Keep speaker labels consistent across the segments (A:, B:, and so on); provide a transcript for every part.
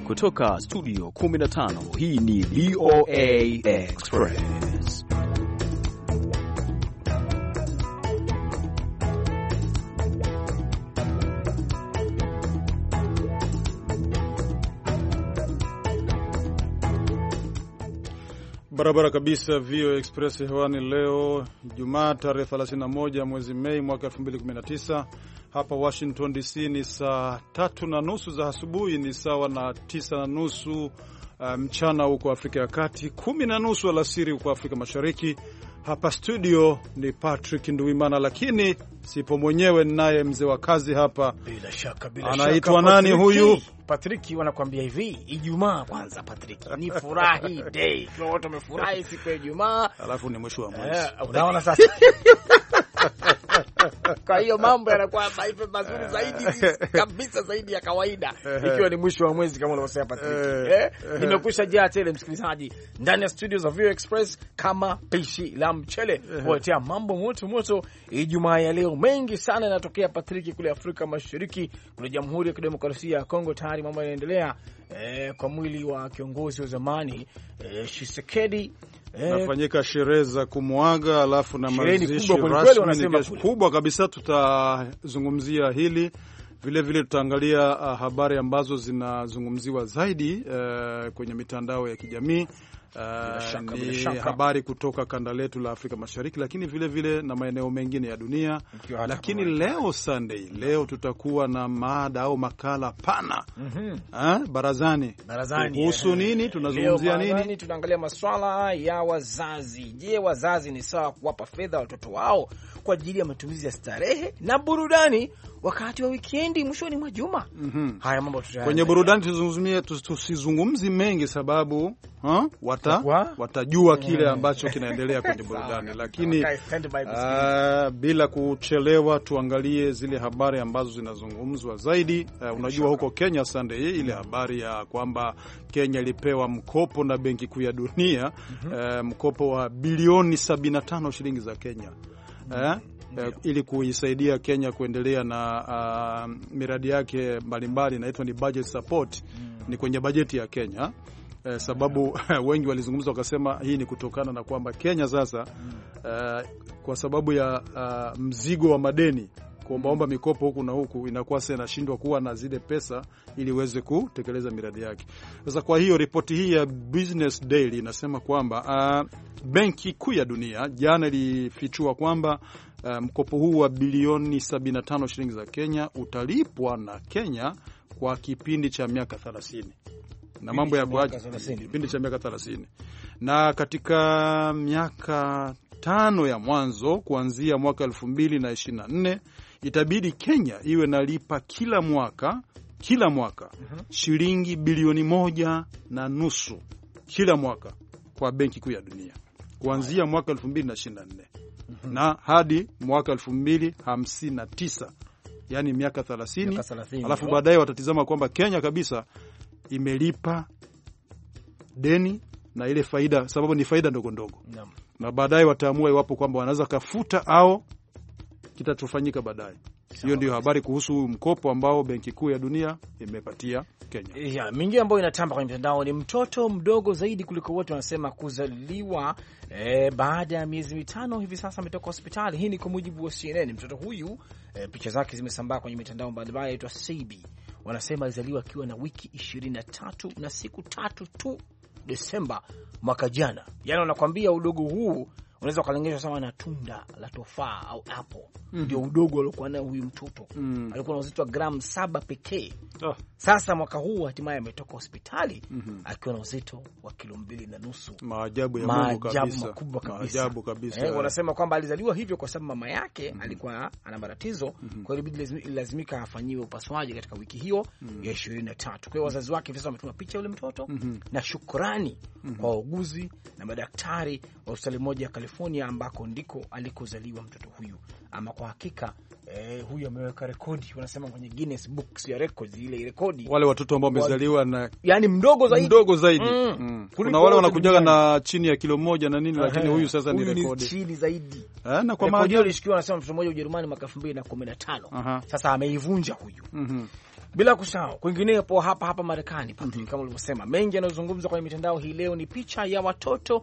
A: Kutoka studio 15, hii ni VOA Express.
B: Barabara kabisa, VOA Express hewani leo Jumaa tarehe 31 mwezi Mei mwaka 2019. Hapa Washington DC ni saa 3:30 za asubuhi, ni sawa na 9:30 mchana huko Afrika ya Kati, 10:30 alasiri huko Afrika Mashariki. Hapa studio ni Patrick Nduwimana, lakini sipo mwenyewe, naye mzee wa kazi hapa.
C: Bila shaka
B: anaitwa nani huyu?
C: Patrick wanakuambia hivi, Ijumaa kwanza Patrick ni furahi day. Kwa watu wamefurahi siku ya Ijumaa.
B: Alafu ni mwisho wa mwezi.
C: Unaona sasa. Kwa hiyo mambo yanakuwa mazuri zaidi kabisa, zaidi ya kawaida, ikiwa ni mwisho wa mwezi kama unavyosema Patrick. Nimekusha jaa tele msikilizaji ndani ya studio za VOA Express kama pishi la mchele kuletea mambo moto moto Ijumaa ya leo. Mengi sana yanatokea Patrick kule Afrika Mashariki, kule Jamhuri ya Kidemokrasia ya Kongo tayari mambo yanaendelea kwa mwili wa kiongozi wa zamani Tshisekedi.
B: Nafanyika sherehe za kumuaga, alafu na mazishi rasmi kubwa kabisa. Tutazungumzia hili vile tutaangalia habari ambazo zinazungumziwa zaidi kwenye mitandao ya kijamii. Ni habari kutoka kanda letu la Afrika Mashariki, lakini vile na maeneo mengine ya dunia. Lakini leo Sunday, leo tutakuwa na mada au makala pana barazani. Kuhusu nini? Tunazungumzia nini?
C: Tunaangalia masuala ya wazazi. Je, wazazi ni sawa kuwapa fedha watoto wao kwa ajili ya matumizi ya starehe na burudani wakati wa wikendi mwishoni mwa juma? Haya mambo
B: kwenye burudani tusizungumzi mengi, sababu watajua kile ambacho kinaendelea kwenye burudani. Lakini bila kuchelewa, tuangalie zile habari ambazo zinazungumzwa zaidi. Unajua huko Kenya Sunday, ile habari ya kwamba Kenya ilipewa mkopo na Benki Kuu ya Dunia, mkopo wa bilioni 75 shilingi za Kenya, ili kuisaidia Kenya kuendelea na miradi yake mbalimbali, inaitwa ni budget support. Ni kwenye bajeti ya Kenya. Sababu wengi walizungumza wakasema hii ni kutokana na kwamba Kenya sasa kwa sababu ya mzigo wa madeni, kuombaomba mikopo huku na huku, inakuwa sasa inashindwa kuwa na zile pesa ili iweze kutekeleza miradi yake. Sasa kwa hiyo ripoti hii ya Business Daily inasema kwamba Benki Kuu ya Dunia jana ilifichua kwamba mkopo huu wa bilioni 75 shilingi za Kenya utalipwa na Kenya kwa kipindi cha miaka 30. Na mambo ya kwaje kipindi cha miaka 30. Na katika miaka 5 ya mwanzo kuanzia mwaka 2024 itabidi Kenya iwe nalipa kila mwaka shilingi bilioni 1.5 kila mwaka kwa Benki Kuu ya Dunia kuanzia mwaka 2024 na hadi mwaka 2059, yani miaka 30. Alafu baadaye watatizama kwamba Kenya kabisa imelipa deni na ile faida, sababu ni faida ndogo ndogo. Na baadaye wataamua iwapo kwamba wanaweza kafuta au kitachofanyika baadaye. Hiyo ndio habari kuhusu mkopo ambao Benki Kuu ya Dunia imepatia Kenya.
C: Mingi ambayo inatamba kwenye mitandao ni mtoto mdogo zaidi kuliko wote, wanasema kuzaliwa baada ya miezi 5 hivi sasa ametoka hospitali. Hii ni kwa mujibu wa CNN. Mtoto huyu picha zake zimesambaa kwenye mitandao mbalimbali. Anaitwa Sebi. Wanasema alizaliwa akiwa na wiki 23 na siku 3 tu Desemba mwaka jana. Yaani wanakuambia udogo huu unaweza kulinganisha sama na tunda la tofaa au apple. Ndio udogo aliokuwa nayo huyu mtoto. Alikuwa na uzito wa gramu 7 pekee. Sasa mwaka huu hatimaye ametoka hospitali akiwa na uzito wa kilo 2.5.
B: Maajabu ya Mungu kabisa.
C: Makubwa kabisa.
B: Maajabu kabisa.
C: Wanasema kwamba alizaliwa hivyo kwa sababu mama yake alikuwa ana matatizo, kwa hiyo ilazimika afanyiwe upasuaji katika wiki hiyo ya 23. Kwa hiyo wazazi wake sasa wametuma picha yule mtoto na shukrani kwa wauguzi na madaktari wa hospitali moja ya California ambako ndiko alikozaliwa mtoto huyu. Ama kwa hakika huyu ameweka rekodi, wanasema kwenye Guinness Books ya Records, ile rekodi
B: wale watoto ambao wamezaliwa na
C: yani mdogo zaidi.
B: Kuna wale wanakujaga na chini ya kilo 1 na nini, lakini huyu sasa ni rekodi
C: chini zaidi.
B: Na kwa
C: maana hiyo ilishikiwa, wanasema mtoto mmoja Ujerumani mwaka 2015. Sasa ameivunja huyu. Bila kusahau kwingineko hapa Marekani, kama ulivyosema, mengi yanayozungumzwa kwenye mitandao hii leo ni picha ya watoto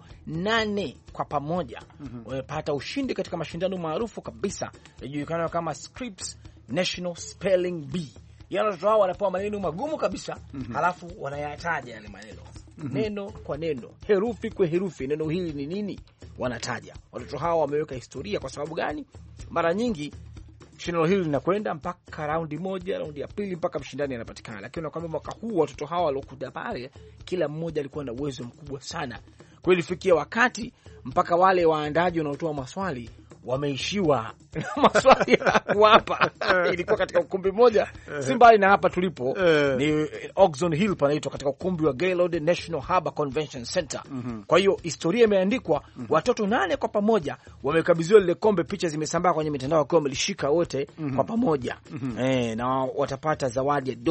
C: 8 kwa pamoja wamepata ushindi katika mashindano maarufu kabisa yajulikanayo kama Scripps National Spelling Bee. Yaani watoto hao wanapewa maneno magumu kabisa, halafu wanayataja yale maneno neno kwa neno, herufi kwa herufi, neno hili ni nini wanataja. Watoto hao wameweka historia. Kwa sababu gani? Mara nyingi shindano hili linakwenda mpaka raundi moja, raundi ya pili, mpaka mshindani anapatikana. Lakini nakwambia mwaka huu watoto hawa waliokuja pale, kila mmoja alikuwa na uwezo mkubwa sana. Kwa hiyo ilifikia wakati mpaka wale waandaji wanaotoa maswali wameishiwa maswali ya kuwapa. Ilikuwa katika ukumbi mmoja si mbali na hapa tulipo, ni Oxon Hill panaitwa, katika ukumbi wa Gaylord National Harbor Convention Center. Kwa hiyo historia imeandikwa, watoto 8 kwa pamoja wamekabidhiwa lile kombe. Picha zimesambaa kwenye mitandao wakiwa wamelishika wote kwa pamoja. Na watapata zawadi ya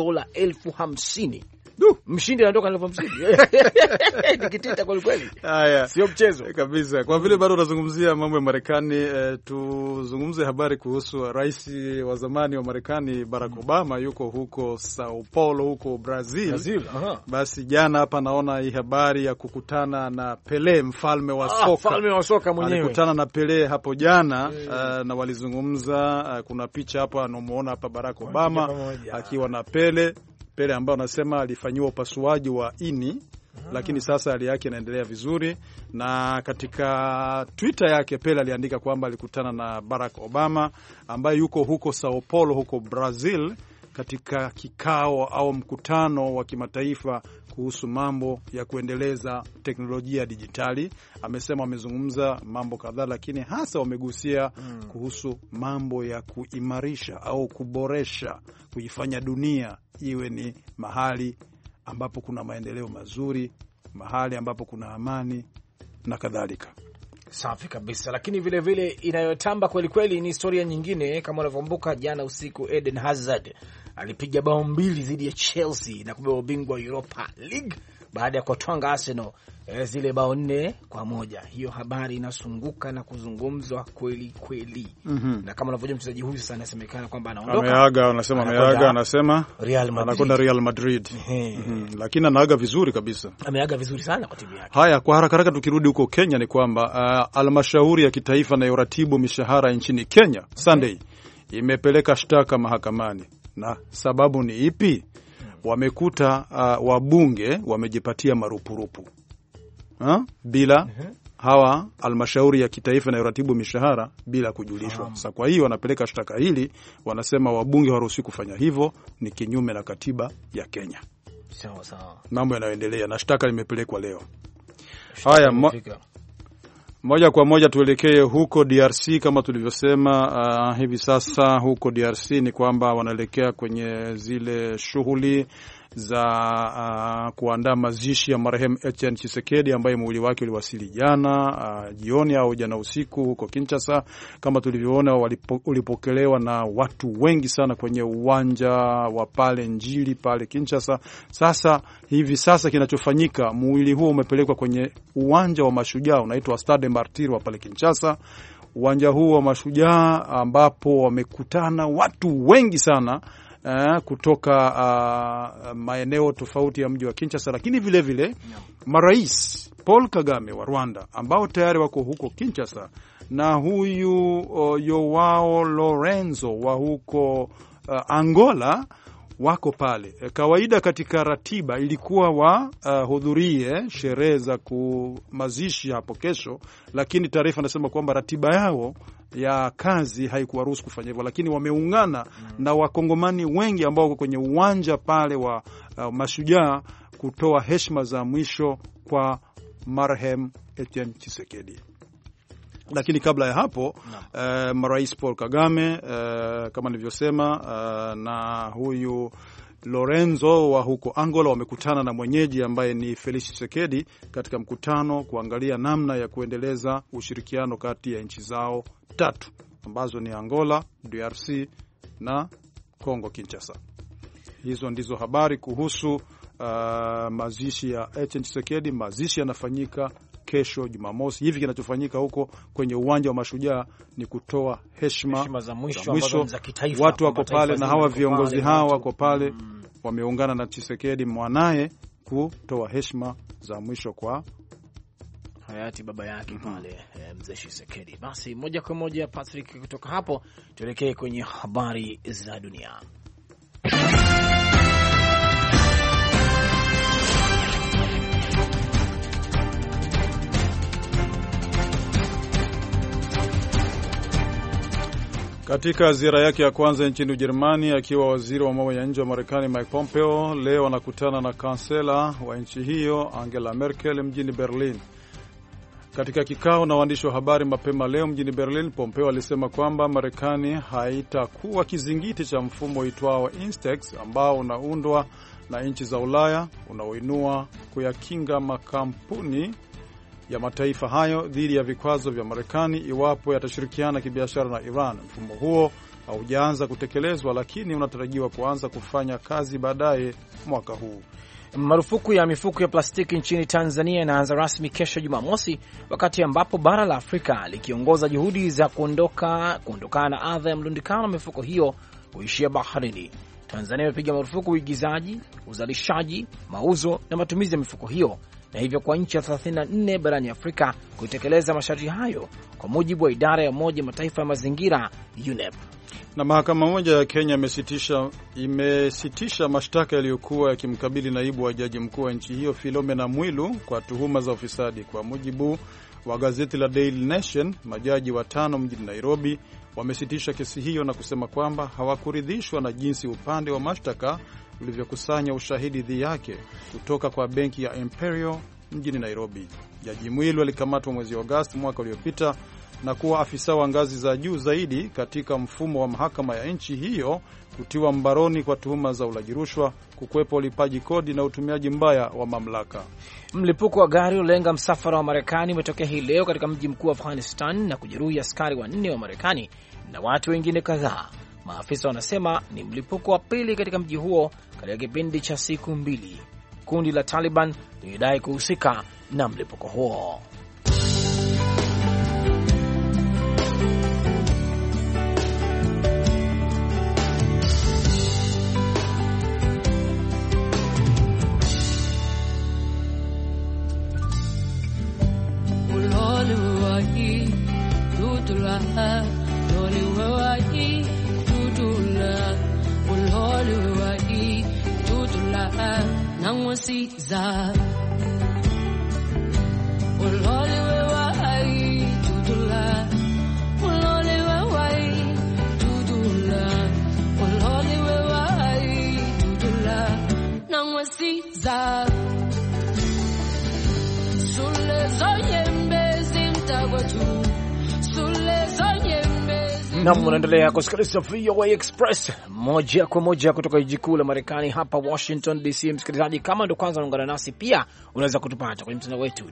C: $50,000. Mshindi anatoka na $50,000. Nikitita kweli kweli. Haya, sio mchezo
B: kabisa. Kwa vile bado tunazungumzia mambo ya Marekani, tuzungumze habari kuhusu rais wa zamani wa Marekani Barack Obama. Yuko huko Sao Paulo huko Brazil. Basi jana hapa naona hii habari ya kukutana na Pele, mfalme wa soka.
C: Mfalme wa soka mwenyewe
B: alikutana na Pele hapo jana. Na walizungumza. Kuna picha hapa anamuona hapa Barack Obama akiwa na Pele ambaye anasema alifanyiwa upasuaji wa ini, lakini sasa hali yake inaendelea vizuri. Na katika Twitter yake Pele aliandika kwamba alikutana na Barack Obama ambaye yuko huko Sao Paulo huko Brazil katika kikao au mkutano wa kimataifa kuhusu mambo ya kuendeleza teknolojia ya dijitali. Amesema wamezungumza mambo kadhaa, lakini hasa wamegusia kuhusu mambo ya kuimarisha au kuboresha, kuifanya dunia iwe ni mahali ambapo kuna maendeleo mazuri, mahali ambapo kuna amani na kadhalika.
C: Safi kabisa. Lakini vile vile inayotamba kweli kweli ni historia nyingine. Kama unavyokumbuka, jana usiku Eden Hazard alipiga bao 2 dhidi ya Chelsea na kubeba ubingwa Europa League baada ya kutwanga Arsenal zile bao 4-1. Hiyo habari inasunguka na kuzungumzwa kweli kweli. Na kama unavyojua mchezaji huyu sasa anasemekana kwamba anaondoka.
B: Anasema anakwenda Real Madrid. Lakini anaaga vizuri kabisa.
C: Ameaga vizuri sana kwa timu yake.
B: Haya, kwa haraka haraka tukirudi huko Kenya ni kwamba halmashauri ya kitaifa na yoratibu mishahara nchini Kenya Sunday imepeleka shtaka mahakamani. Na sababu ni ipi? Wamekuta wabunge wamejipatia marupurupu bila hawa halmashauri ya kitaifa na uratibu mishahara bila kujulishwa. Sasa kwa hiyo wanapeleka shtaka hili, wanasema wabunge hawaruhusi kufanya hivyo, ni kinyume na katiba ya Kenya.
C: Sawa.
B: Mambo yanayoendelea na shtaka limepelekwa leo. Haya, moja kwa moja tuelekee huko DRC. Kama tulivyosema, hivi sasa huko DRC ni kwamba wanaelekea kwenye zile shughuli za kuandaa mazishi ya marehemu Etienne Tshisekedi ambaye mwili wake uliwasili jana jioni au jana usiku huko Kinshasa. Kama tulivyoona, ulipokelewa na watu wengi sana kwenye uwanja wa pale Njili pale Kinshasa. Hivi sasa kinachofanyika, mwili huo umepelekwa kwenye uwanja wa mashujaa unaitwa Stade Martyr wa pale Kinshasa. Uwanja huo wa mashujaa ambapo wamekutana watu wengi sana kutoka maeneo tofauti ya mji wa Kinshasa, lakini vile vile marais Paul Kagame wa Rwanda ambao tayari wako huko Kinshasa, na huyu Joao Lorenzo wa huko Angola wako pale. Kawaida katika ratiba ilikuwa wahudhurie sherehe za kumazishi hapo kesho, lakini taarifa inasema kwamba ratiba yao ya kazi haikuwaruhusu kufanya hivyo, lakini wameungana na wakongomani wengi ambao wako kwenye uwanja pale wa mashujaa kutoa heshima za mwisho kwa marehemu Etienne Tshisekedi. Lakini kabla ya hapo marais Paul Kagame kama nilivyosema na huyu Lorenzo wa huko Angola wamekutana na mwenyeji ambaye ni Felix Tshisekedi katika mkutano kuangalia namna ya kuendeleza ushirikiano kati ya nchi zao tatu ambazo ni Angola, DRC na Kongo Kinshasa. Hizo ndizo habari kuhusu mazishi ya Etienne Tshisekedi. Mazishi yanafanyika kesho Jumamosi. Hivi kinachofanyika huko kwenye uwanja wa Mashujaa ni kutoa heshima
C: za mwisho
B: za kitaifa. Watu wako pale na hawa viongozi hawa wako pale, wameungana na Tshisekedi mwanae kutoa heshima za mwisho kwa
C: hayati baba yake pale, mzee Tshisekedi. Basi moja kwa moja Patrick, kutoka hapo tuelekee kwenye habari za dunia.
B: Katika ziara yake ya kwanza nchini Ujerumani, akiwa waziri wa mambo ya nje wa Marekani Mike Pompeo leo anakutana na kansela wa nchi hiyo Angela Merkel mjini Berlin. Katika kikao na waandishi wa habari mapema leo mjini Berlin, Pompeo alisema kwamba Marekani haitakuwa kizingiti cha mfumo uitwao Instex ambao unaundwa na nchi za Ulaya, unaoinua kuyakinga makampuni ya mataifa hayo dhidi ya vikwazo vya Marekani iwapo yatashirikiana kibiashara na Iran. Mfumo huo haujaanza kutekelezwa, lakini unatarajiwa kuanza kufanya kazi baadaye mwaka huu.
C: Marufuku ya mifuko ya plastiki nchini Tanzania inaanza rasmi kesho Jumamosi, wakati ambapo bara la Afrika likiongoza juhudi za kuondokana na adha ya mlundikano wa mifuko hiyo kuishia baharini. Tanzania imepiga marufuku uigizaji, uzalishaji, mauzo na matumizi ya mifuko hiyo, na hivyo kwa nchi ya 34 barani Afrika kutekeleza masharti hayo, kwa mujibu wa idara ya Umoja Mataifa ya mazingira UNEP.
B: Na mahakama moja ya Kenya imesitisha mashtaka yaliyokuwa yakimkabili naibu wa jaji mkuu wa nchi hiyo Philomena Mwilu kwa tuhuma za ufisadi. Kwa mujibu wa gazeti la Daily Nation, majaji 5 mjini Nairobi wamesitisha kesi hiyo na kusema kwamba hawakuridhishwa na jinsi upande wa mashtaka ulivyokusanya ushahidi dhidi yake kutoka kwa benki ya Imperial mjini Nairobi. Jaji Mwilu alikamatwa mwezi Agosti mwaka uliopita na kuwa afisa wa ngazi za juu zaidi katika mfumo wa mahakama ya nchi hiyo kutiwa mbaroni kwa tuhuma za ulaji rushwa, kukwepa ulipaji kodi na utumiaji mbaya wa mamlaka.
C: Mlipuko wa gari ulenga msafara wa Marekani umetokea hii leo katika mji mkuu wa Afghanistan na kujeruhi askari 4 wa Marekani na watu wengine kadhaa. Maafisa wanasema ni mlipuko wa pili katika mji huo katika kipindi cha siku 2. Kundi la Taliban lilidai kuhusika na mlipuko huo. Na mnaendelea kusikiliza VOA Express moja kwa moja kutoka jiji kuu la Marekani hapa Washington DC. Msikilizaji, kama ndo kwanza unaungana nasi, pia unaweza kutupata kwenye mtandao wetu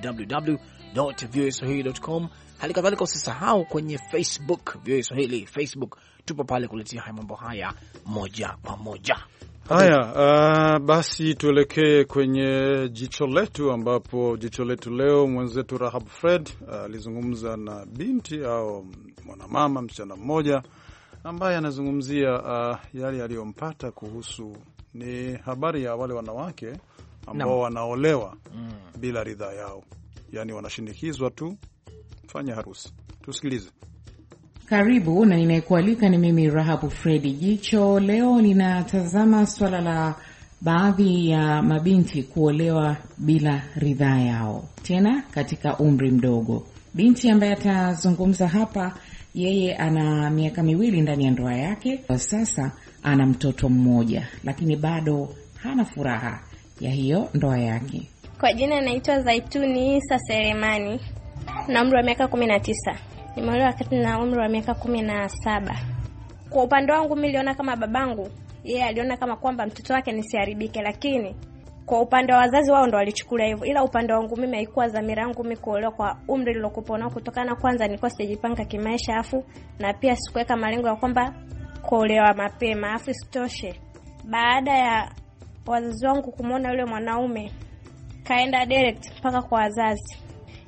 C: www.voaswahili.com. Hali kadhalika usisahau kwenye Facebook VOA Swahili, Facebook tupo pale kuletea haya mambo haya moja kwa moja.
B: Haya, basi tuelekee kwenye jicho letu, ambapo jicho letu leo mwenzetu Rahab Fred alizungumza na binti au mwanamama, msichana mmoja ambaye anazungumzia yale aliyompata kuhusu ni habari ya wale wanawake ambao wanaolewa bila ridhaa yao, yani wanashinikizwa tu fanya harusi. Tusikilize.
D: Karibu, na ninayekualika ni mimi Rahabu Fredi. Jicho leo linatazama swala la baadhi ya mabinti kuolewa bila ridhaa yao, tena katika umri mdogo. Binti ambaye atazungumza hapa, yeye ana miaka 2 ndani ya ndoa yake. Kwa sasa ana mtoto mmoja, lakini bado hana furaha ya hiyo ndoa yake.
E: Kwa jina naitwa Zaituni Isa Selemani, na umri wa miaka 19. Nimeolewa wakati na umri wa miaka 17. Kwa upande wangu mimi niliona kama babangu, yeye aliona kama kwamba mtoto wake nisiharibike, lakini kwa upande wa wazazi wao ndo walichukulia hivyo. Ila upande wangu mimi haikuwa dhamira yangu mimi kuolewa kwa umri nilokuwa nao, kutokana kwanza nilikuwa sijipanga kimaisha, afu na pia sikuweka malengo ya kwamba kuolewa mapema. Afu sitoshe, baada ya wazazi wangu kumuona yule mwanaume, kaenda direct mpaka kwa wazazi.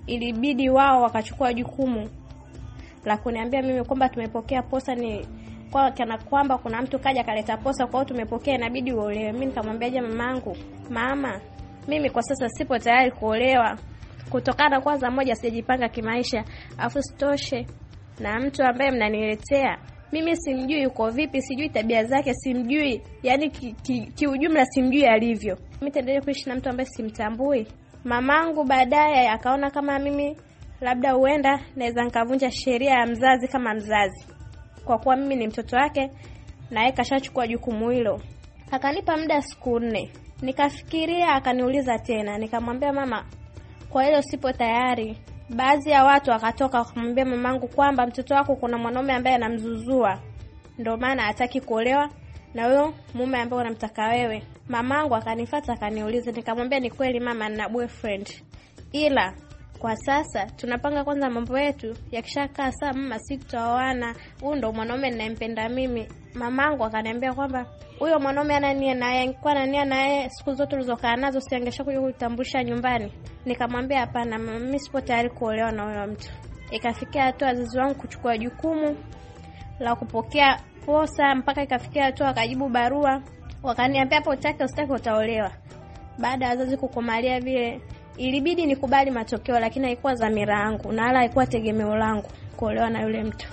E: ilibidi wao wakachukua jukumu la kuniambia mimi kwamba tumepokea posa, ni kwa kana kwamba kuna mtu kaja kaleta posa kwao tumepokea, inabidi uolewe. Mimi nikamwambia je, mamangu, mama, mimi kwa sasa sipo tayari kuolewa kutokana kwanza moja sijajipanga kimaisha, afu sitoshe na mtu ambaye mnaniletea mimi simjui yuko vipi, sijui tabia zake, simjui yani kiujumla simjui alivyo. Mimi taendelea kuishi na mtu ambaye simtambui. Mamangu baadaye akaona kama mimi labda huenda naweza nikavunja sheria ya mzazi kama mzazi, kwa kuwa mimi ni mtoto wake na yeye kashachukua jukumu hilo. Akanipa muda siku 4. Nikafikiria, akaniuliza tena, nikamwambia mama, kwa hilo sipo tayari. Baadhi ya watu wakatoka kumwambia mamangu kwamba mtoto wako kuna mwanaume ambaye anamzuzua, ndio maana hataki kuolewa na huyo mume ambaye unamtaka wewe. Mamangu akanifuata akaniuliza, nikamwambia ni kweli mama, nina boyfriend, ila kwa sasa tunapanga kwanza mambo yetu, yakishakaa sawa mama sitaoana, huyo ndo mwanaume ninayempenda mimi. Mamangu akaniambia kwamba huyo mwanaume anania naye, angekuwa anania naye siku zote tulizokaa nazo siangeshakuja kutambulisha nyumbani. Nikamwambia hapana mama, mimi sipo tayari kuolewa na huyo mtu. Ikafikia hatua wazazi wangu kuchukua jukumu la kupokea posa, mpaka ikafikia hatua akajibu barua wakaniambia hapo utake usitake utaolewa. Baada ya wazazi kukomalia vile, ilibidi nikubali matokeo, lakini haikuwa dhamira yangu na wala haikuwa tegemeo langu kuolewa na yule mtu.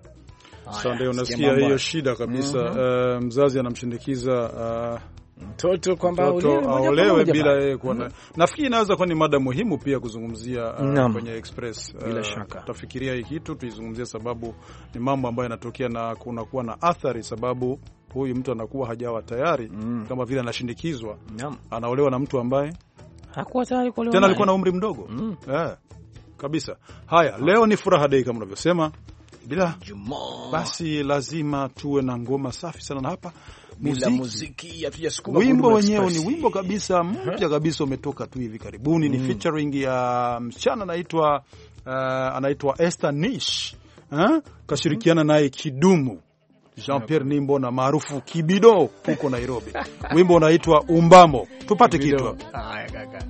B: Sasa ndio unasikia hiyo shida kabisa. Mzazi anamshindikiza
C: mtoto kwamba
B: aolewe bila yeye kuona. Nafikiri inaweza kuwa ni mada muhimu pia kuzungumzia kwenye Express.
C: Bila shaka
B: tutafikiria hii kitu tuizungumzie, sababu ni mambo ambayo yanatokea na kuna kuwa na athari, sababu huyu mtu anakuwa hajawa tayari kama vile anashindikizwa. Anaolewa na mtu ambaye
C: hakuwa tayari kuolewa,
B: tena alikuwa na umri mdogo. Kabisa. Haya, leo ni furaha day kama unavyosema. Bila basi lazima tuwe na ngoma safi sana, na hapa
C: muziki hatujasukuma.
B: Wimbo wenyewe ni wimbo kabisa mpya kabisa, umetoka tu hivi karibuni. Ni featuring ya msichana anaitwa Esther Nish, kashirikiana naye Kidumu Jean-Pierre Nimbo na maarufu Kibido huko Nairobi. Wimbo unaitwa Umbamo. Tupate kitu.
C: Haya kaka.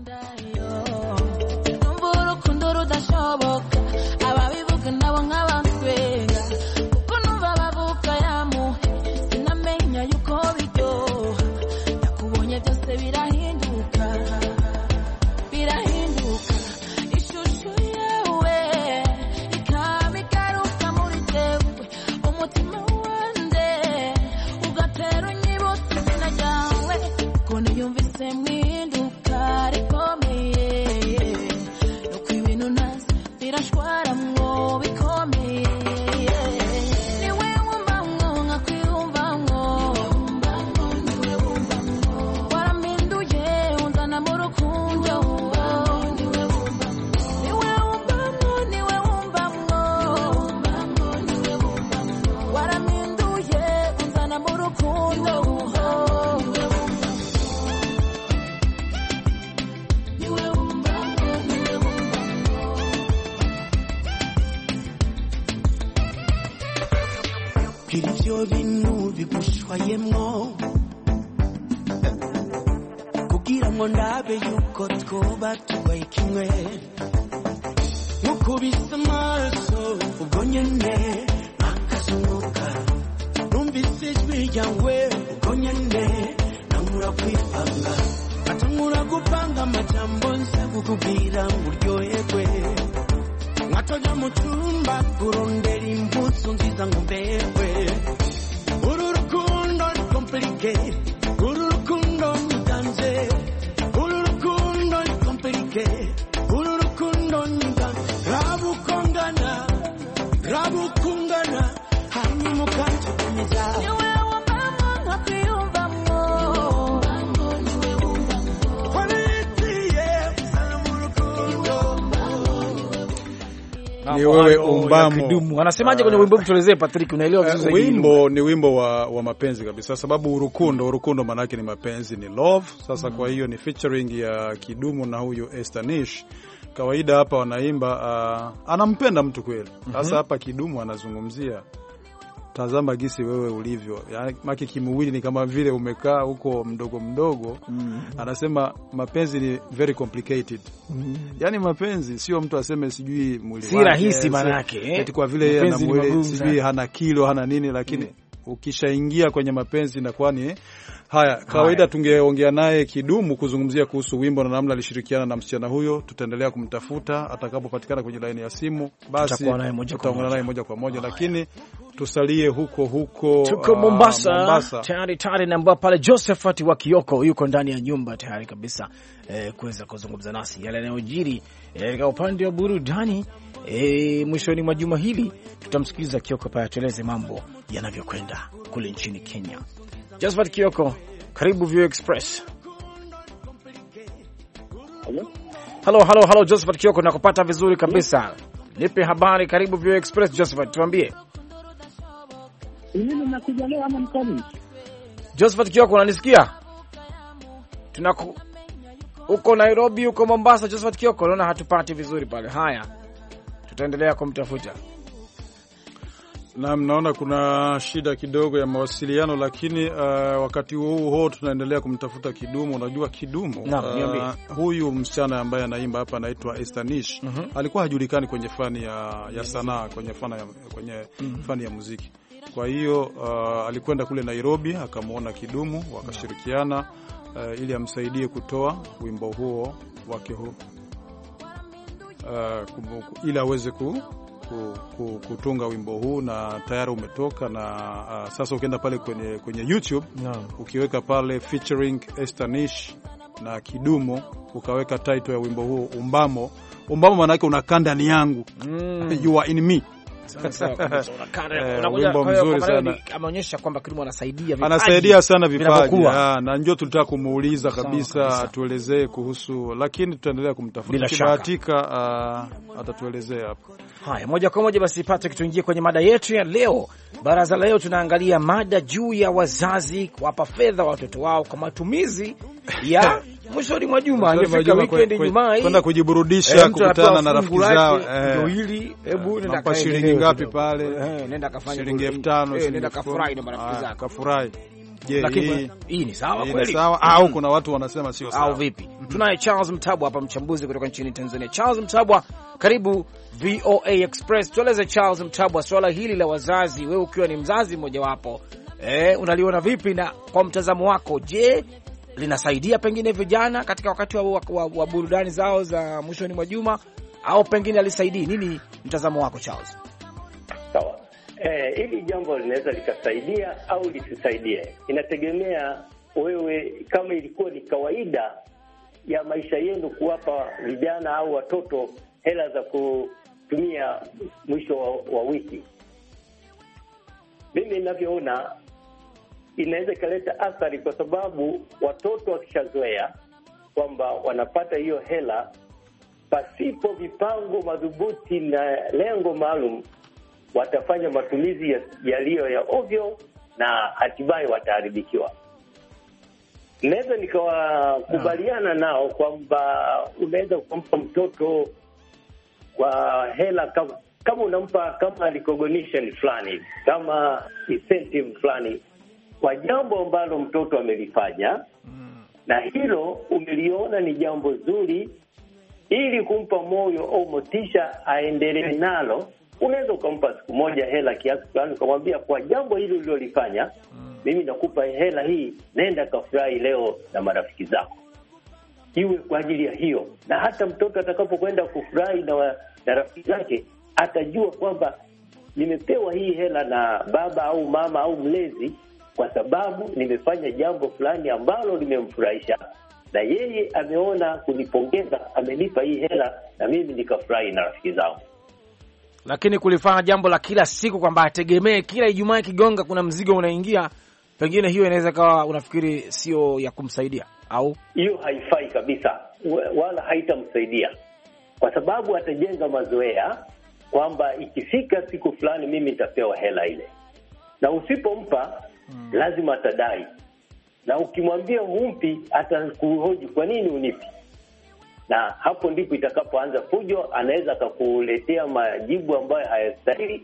F: Kirivyo bintu bigushwayemwo kugira ngo ndabe yuko twoba tubaye kimwe, mukubise amaso ubwo nyene akazunguka, numvise ijwi ryawe ubwo nyene namura kwipanga, atamura gupanga amajambo nse kukubwira ngo uryoherwe, nkatoja mu cyumba kurondera imbuto nziza ngo mberwe. Uru rukundo ni complicated, uru rukundo ni danje, uru rukundo ni complicated, uru rukundo ni danje. Rabukungana hanyuma ukantumiza.
B: Ni wewe Umbamo.
C: Wanasemaje kwenye wimbo? Tuelezee Patrick, unaelewa vizuri zaidi.
B: Wimbo ni wimbo wa mapenzi kabisa, sababu urukundo maana yake ni mapenzi, ni love. Sasa kwa hiyo ni featuring ya Kidumu na huyo Esther Nish. Kawaida hapa wanaimba anampenda mtu kweli. Sasa hapa Kidumu anazungumzia tazama gisi wewe ulivyo. Yaani maki kimwili ni kama vile umekaa huko mdogo mdogo. Anasema mapenzi ni very complicated. Yaani mapenzi sio mtu aseme sijui mwili wake.
C: Si rahisi maana yake.
B: Eti kwa vile yeye ana mwili sijui hana kilo hana nini, lakini ukishaingia kwenye mapenzi na kwani haya kawaida. Tungeongea naye Kidumu kuzungumzia kuhusu wimbo na namna alishirikiana na msichana huyo. Tutaendelea kumtafuta atakapopatikana kwenye line ya simu, basi tutaungana naye moja kwa moja, lakini tusalie huko
C: tuko Mombasa. Tayari naambia pale Josephat wa Kioko yuko ndani ya nyumba tayari kabisa kuweza kuzungumza nasi yale yanayojiri katika upande wa burudani. Mwishoni mwa juma hili tutamsikiliza Kioko pale atueleze mambo yanavyokwenda kule nchini Kenya. Josephat Kioko, karibu View Express. Hello Josephat Kioko, nakupata vizuri kabisa. Nipe habari, karibu View Express Josephat, tuambie.
G: Mimi nakuja leo ama mkani?
C: Josephat Kioko, unanisikia? Uko Nairobi, uko Mombasa Josephat Kioko, naona hatupati vizuri pale. Haya, tutaendelea kumtafuta.
B: Na mnaona kuna shida kidogo ya mawasiliano, lakini wakati huo tunaendelea kumtafuta Kidumu. Unajua Kidumu, huyu msichana ambaye anaimba hapa anaitwa Estanish. Alikuwa hajulikani kwenye fani ya sanaa, kwenye fani ya muziki. Kwa hiyo alikwenda kule Nairobi akamwona Kidumu, wakashirikiana ili amsaidie kutoa wimbo huo wake huo, ili aweze kutunga wimbo huu, na tayari umetoka. Na sasa ukienda pale kwenye YouTube ukiweka pale featuring Estanish na Kidumu, ukaweka title ya wimbo huu Umbamo maana yake unakaa ndani yangu, you are in me. Wimbo mzuri sana.
C: Ameonyesha kwamba Kidumu
B: anasaidia sana vipaji. Na njoo tulitaka kumuuliza kabisa atuelezee kuhusu, lakini tutaendelea kumtafuta. Kibahatika atatuelezea hapo.
C: Haya, moja kwa moja basi Patrick, tuingie kwenye mada yetu ya leo. Baraza leo tunaangalia mada juu ya wazazi kuwapa fedha watoto wao kwa matumizi ya mwishoni mwa juma. Nifika weekend Ijumaa hii
B: kwenda kujiburudisha, kukutana na rafiki zao.
C: Ndio hili, hebu nenda
B: kwa shilingi ngapi pale?
C: Nenda kafanya
B: shilingi 5,000,
C: nenda kafurahi na marafiki zako.
B: Kafurahi. Je,
C: hii ni sawa kweli?
B: Sawa au kuna watu wanasema sio sawa?
C: Au vipi? Tunaye Charles Mtabwa hapa, mchambuzi kutoka nchini Tanzania. Charles Mtabwa, karibu VOA Express. Tueleze Charles Mtabwa, swala hili la wazazi, wewe ukiwa ni mzazi mmoja wapo, unaliona vipi, na kwa mtazamo wako, je, linasaidia pengine vijana katika wakati wa burudani zao za mwishoni mwa juma, au pengine alisaidii? Nini mtazamo wako Charles?
H: Sawa. Hili jambo linaweza likasaidia au lisisaidie. Inategemea wewe, kama ilikuwa ni kawaida ya maisha yenu kuwapa vijana au watoto hela za kutumia mwisho wa wiki. Mimi ninavyoona inaweza ikaleta athari, kwa sababu watoto wakishazoea kwamba wanapata hiyo hela pasipo vipango madhubuti na lengo maalum, watafanya matumizi yaliyo ya ovyo na hatimaye wataharibikiwa. Naweza nikawakubaliana nao kwamba unaweza kumpa mtoto kwa hela kama unampa kama recognition fulani, kama incentive fulani kwa jambo ambalo mtoto amelifanya, na hilo umeliona ni jambo zuri, ili kumpa moyo au motisha aendelee nalo. Unaweza ukampa siku moja hela kiasi fulani, ukamwambia kwa jambo hili ulilolifanya, mimi nakupa hela hii, nenda kafurahi leo na marafiki zako. Iwe kwa ajili ya hiyo, na hata mtoto atakapokwenda kufurahi na rafiki zake, atajua kwamba nimepewa hii hela na baba au mama au mlezi kwa sababu nimefanya jambo fulani ambalo limemfurahisha, na yeye ameona kunipongeza, amenipa hii hela na mimi nikafurahi na rafiki zangu.
C: Lakini kulifanya jambo la kila siku kwamba ategemee kila Ijumaa ikigonga kuna mzigo unaingia, pengine hiyo inaweza kawa unafikiri sio ya kumsaidia, au
H: hiyo haifai kabisa, wala haitamsaidia, kwa sababu atajenga mazoea kwamba ikifika siku fulani mimi nitapewa hela ile, na usipompa lazima atadai, na ukimwambia humpi atakuhoji kwa nini unipi, na hapo ndipo itakapoanza fujo. Anaweza akakuletea majibu ambayo hayastahili,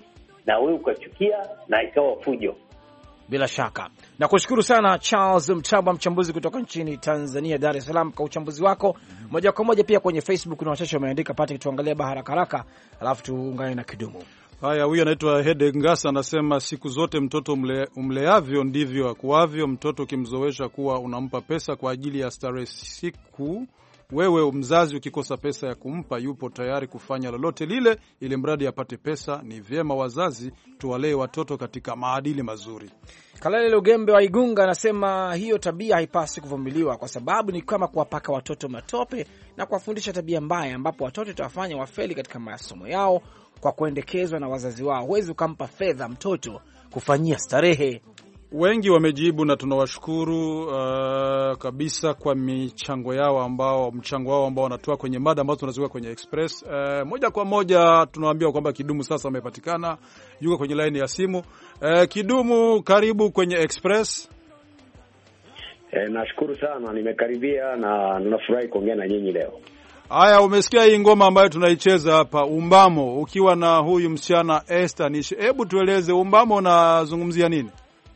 H: na wewe ukachukia na ikawa fujo.
C: Bila shaka. Na kushukuru sana Charles Mtamba, mchambuzi kutoka nchini Tanzania, Dar es Salaam, kwa uchambuzi wako. Moja kwa moja pia kwenye Facebook na wachache wameandika, Patrick, tuangalie haraka haraka alafu tuungane na Kidumu.
B: Haya, huyu anaitwa Hede Ngasa anasema siku zote mtoto umleavyo ndivyo akuavyo. Mtoto ukimzoesha kuwa unampa pesa kwa ajili ya starehe, siku wewe mzazi ukikosa pesa ya kumpa, yupo tayari kufanya lolote lile ili mradi apate pesa. Ni vyema wazazi tuwalee watoto katika maadili mazuri.
C: Kalale Lugembe wa Igunga anasema hiyo tabia haipasi kuvumiliwa kwa sababu ni kama kuwapaka watoto matope na kuwafundisha tabia mbaya, ambapo watoto tawafanya wafeli katika masomo yao kwa kuendekezwa na wazazi wao. Huwezi ukampa fedha mtoto kufanyia starehe.
B: Wengi wamejibu na tunawashukuru kabisa kwa mchango wao ambao wanatoa kwenye mada ambazo tunaziweka kwenye Express. Moja kwa moja tunawaambia kwamba Kidumu sasa amepatikana, yuko kwenye line ya simu. Kidumu, karibu kwenye Express.
I: Nashukuru sana, nimekaribia na ninafurahi kuongea na nyinyi leo.
B: Haya, umesikia hii ngoma ambayo tunaicheza hapa, Umbamo, ukiwa na huyu msichana Esther Nishi. Hebu tueleze Umbamo unazungumzia nini?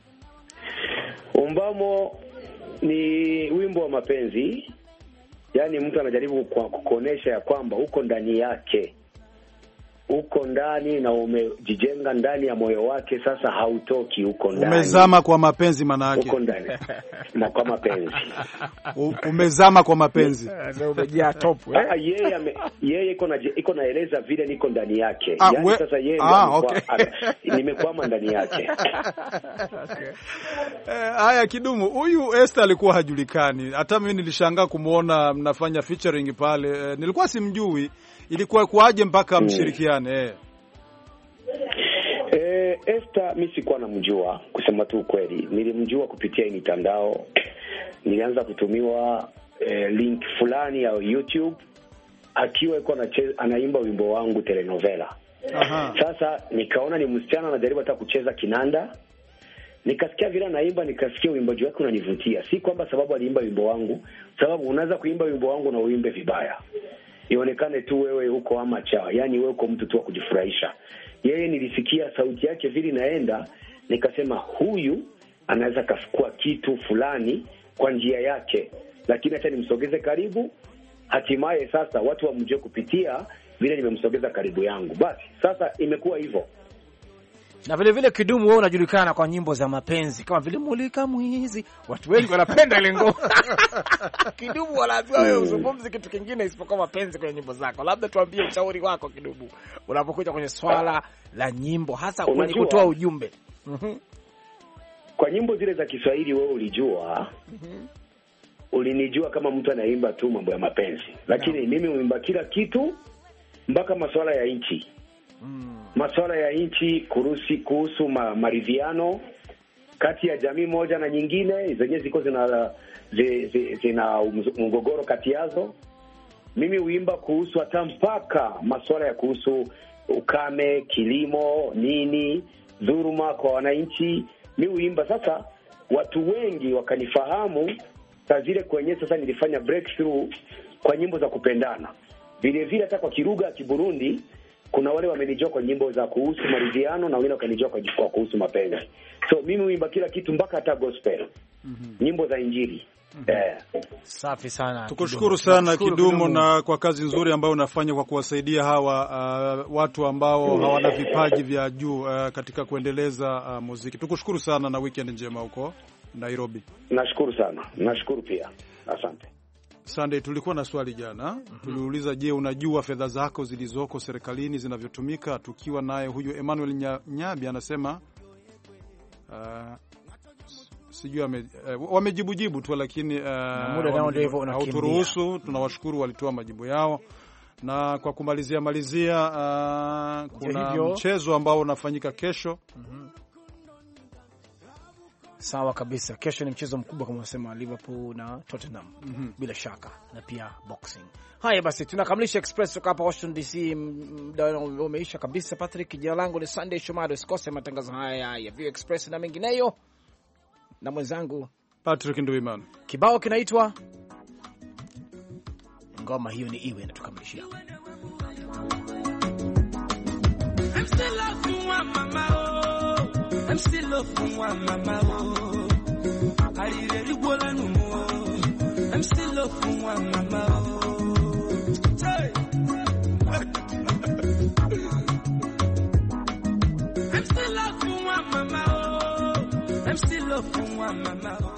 I: Umbamo ni wimbo wa mapenzi, yaani mtu anajaribu kuonesha ya kwamba uko ndani yake, uko ndani na umejijenga ndani ya moyo wake, sasa hautoki, uko ndani.
B: Umezama kwa mapenzi maana yake.
I: Uko ndani na kwa mapenzi.
B: Umezama kwa mapenzi.
C: Sasa umejaa top
I: yeye iko naeleza vile niko ndani yake.
B: Yaani
I: sasa yeye nimekwama ndani yake.
B: Okay. Haya Kidumu, huyu Esther alikuwa hajulikani. Hata mimi nilishangaa kumuona mnafanya featuring pale. Nilikuwa simjui. Ilikuwa kuaje mpaka mshirikiane?
I: Esther mimi sikuwa namjua, kusema tu ukweli. Nilimjua kupitia mitandao. Nilianza kutumiwa link fulani ya YouTube akiwa anaimba wimbo wangu telenovela.
B: Aha.
I: Sasa nikaona ni msichana anajaribu hata kucheza kinanda. Nikasikia vile anaimba, nikasikia uimbaji wake unanivutia. Si kwamba sababu aliimba wimbo wangu, sababu unaweza kuimba wimbo wangu na uimbe vibaya. Ionekane tu wewe uko amateur, yani wewe uko mtu tu wa kujifurahisha. Yeye nilisikia sauti yake vile inaenda, nikasema huyu anaweza kafukua kitu fulani kwa njia yake, lakini acha nimsogeze karibu. Hatimaye sasa watu wamjue kupitia vile nimemsogeza karibu yangu. Basi sasa imekuwa hivyo.
C: Na vile vile Kidumu, wewe unajulikana kwa nyimbo za mapenzi kama vile Mulika Mwizi. Watu wengi wanapenda ile ngoma. Kidumu, wanaambiwa wewe uzungumzi kitu kingine isipokuwa mapenzi kwenye nyimbo zako. Labda tuambie ushauri wako Kidumu unapokuja kwenye swala la nyimbo, hasa kwenye kutoa ujumbe.
I: Kwa nyimbo zile za Kiswahili wewe ulijua, ulinijua kama mtu anaimba tu mambo ya mapenzi, lakini mimi huimba kila kitu mpaka masuala ya nchi. Masuala ya nchi, kuhusu maridhiano kati ya jamii moja na nyingine, zenye ziko zina mgogoro kati yazo. Mimi huimba kuhusu hata mpaka masuala ya kuhusu ukame, kilimo, nini, dhuluma kwa wananchi. Mimi huimba. Sasa watu wengi wakanifahamu saa zile kwenye sasa nilifanya breakthrough kwa nyimbo za kupendana. Vile vile hata kwa Kiruga ya Kiburundi kuna wale wamenijua kwa nyimbo za kuhusu maridhiano na wengine wakanijua kwa kuhusu mapenzi. So mimi huimba kila kitu mpaka hata gospel. Nyimbo za Injili.
C: Safi sana.
B: Tukushukuru sana Kidumu na kwa kazi nzuri ambayo unafanya kwa kuwasaidia hawa watu ambao hawana vipaji vya juu katika kuendeleza muziki. Tukushukuru sana na weekend njema huko Nairobi.
I: Nashukuru sana. Nashukuru pia. Asante.
B: Sunday, tulikuwa na swali jana. Tuliuliza, je, unajua fedha zako zilizoko serikalini zinavyotumika? Tukiwa naye huyu Emmanuel Nyabi anasema sijui wamejibu tu, lakini
C: muda nao ndio hivyo unakimbia.
B: Hauturuhusu. Tunawashukuru walitoa majibu yao. Na kwa kumalizia kuna mchezo ambao unafanyika kesho.
C: Sawa kabisa. Kesho ni mchezo mkubwa kama unasema, Liverpool na Tottenham. Bila shaka, na pia boxing. Haya basi, tunakamilisha Express kutoka hapa Washington DC. Muda umeisha kabisa. Patrick, jina langu ni Sunday Shomari. Usikose matangazo haya ya View Express na mengineyo na mwenzangu
B: Patrick Nduimana.
C: Kibao kinaitwa ngoma hiyo ni iwe, na tukamilishia
F: I'm still loving one mama, oh. I'm still loving one mama, oh. I really wanna know more. I'm still loving one mama, oh. Hey. I'm still loving one mama, oh. I'm still loving one mama, oh.